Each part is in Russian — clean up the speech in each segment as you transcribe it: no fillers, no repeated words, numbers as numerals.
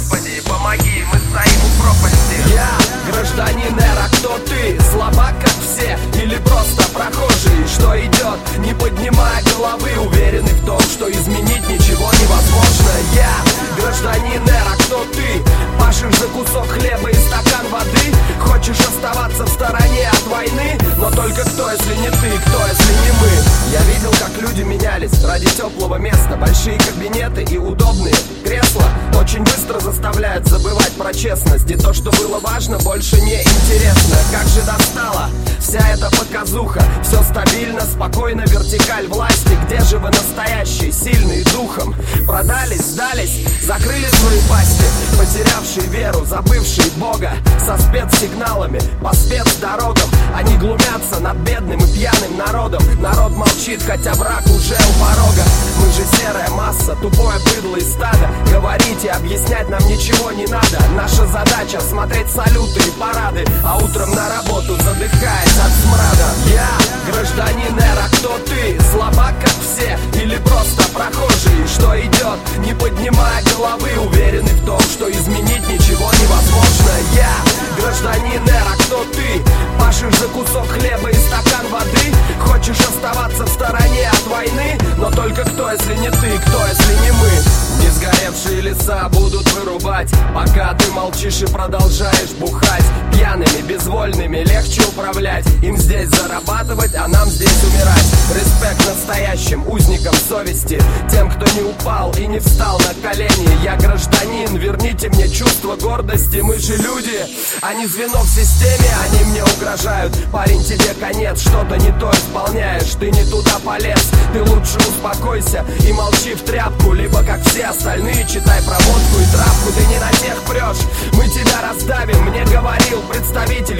Господи, помоги, мы стоим у пропасти. Я гражданин эра, кто ты? Слабак, как все, или просто прохожий, что идет, не поднимая головы, уверенный в том, что изменить ничего невозможно. Я гражданин эра, кто ты? Пашешь за кусок хлеба и стакан воды, хочешь оставаться в стороне от войны, но только кто, если не ты, кто, если не мы? Я видел, как люди менялись ради теплого места. Большие кабинеты и удобные кресла очень быстро заставляют забывать про честность, и то, что было важно, больше не интересно. Как же достала вся эта показуха, все стабильно, спокойно, вертикаль власти. Где же вы настоящие, сильные духом? Продались, сдались, закрыли свои пасти, потерявшие веру, забывшие Бога, со спецсигналами по спецдорогам. Они глумятся над бедным и пьяным народом. Народ молчит, хотя враг уже у порога. Мы же серая масса, тупое быдло и стадо. Говорить и объяснять нам ничего не надо. Наша задача смотреть салюты и парады, а утром на работу задыхаясь от смрада. Я гражданин эра, кто ты? Слабак, как все, или просто прохожий, что идет, не поднимая головы, уверенный в том, что изменить ничего невозможно. Я гражданин эра, кто ты? Пашешь за кусок хлеба и стакан воды, хочешь оставаться в стороне от войны, но только кто, если не ты, кто, если не мы? Не сгоревшие леса будут вырубать, пока ты молчишь и продолжаешь бухать. Пьяными, безвольными легче управлять, им здесь зарабатывать, а нам здесь умирать. Респект настоящим узникам совести, тем, кто не упал и не встал на колени. Я гражданин, верните мне чувство гордости. Мы же люди, а не звено в системе, они мне угрожают. Парень, тебе конец, что-то не то исполняешь, ты не туда полез. Ты лучше успокойся и молчи в тряпку, либо как все остальные читай про водку и травку. Ты не на тех прешь, мы тебя раздавим, мне говорил представитель.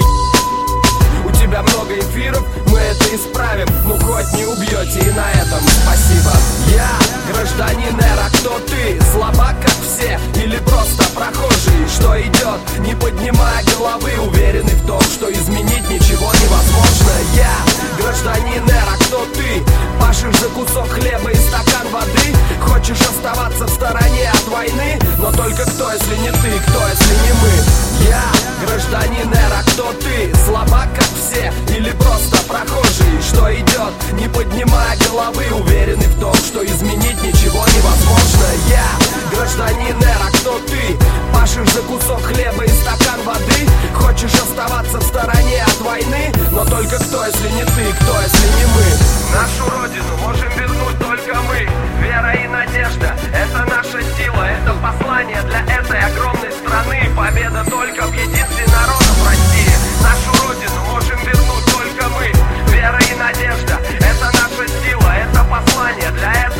У тебя много эфиров, мы это исправим. Ну хоть не убьете, и на этом спасибо. Я гражданин эра, кто ты? Слабак, как все, или просто прохожий, что идет, не поднимая головы, уверенный в том, что изменить ничего невозможно. Я гражданин эра, кто ты? Пашешь за кусок хлеба и стакан воды, хочешь оставаться в стороне от войны, но только кто, если не ты, кто, если не мы? Я гражданин эра, кто ты? Слабак, как все, или просто прохожий, что идет, не поднимая головы, уверенный в том, что изменить ничего невозможно. Я гражданин эра, кто ты? Пашешь за кусок хлеба и стакан воды, хочешь оставаться в стороне от войны, но только кто, если не ты, кто, если не мы? Нашу родину можем вернуть только мы. Вера и надежда — это наша сила, это послание для этой огромной страны. Победа только в единстве народов России. Нашу родину можем вернуть только мы. Вера и надежда — это наша сила, это послание для этой